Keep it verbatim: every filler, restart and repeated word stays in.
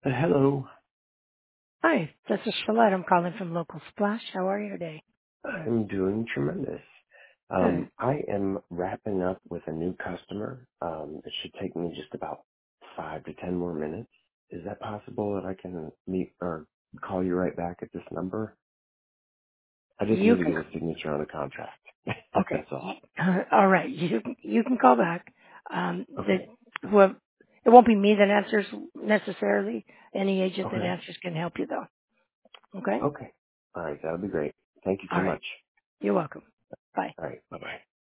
Uh, hello. Hi, this is Shalette. I'm calling from Local Splash. How are you today? I'm doing tremendous. Good. Um, I am wrapping up with a new customer. Um, it should take me just about five to ten more minutes. Is that possible that I can meet or call you right back at this number? I just You need to can. get a signature on a contract. Okay. That's all. You- All right. You you can call back. Um, the Okay. whoever, it won't be me that answers necessarily. Any agent that Okay. answers can help you though. Okay. Okay. All right. That'll be great. Thank you so All right. much. You're welcome. Bye. All right. Bye bye.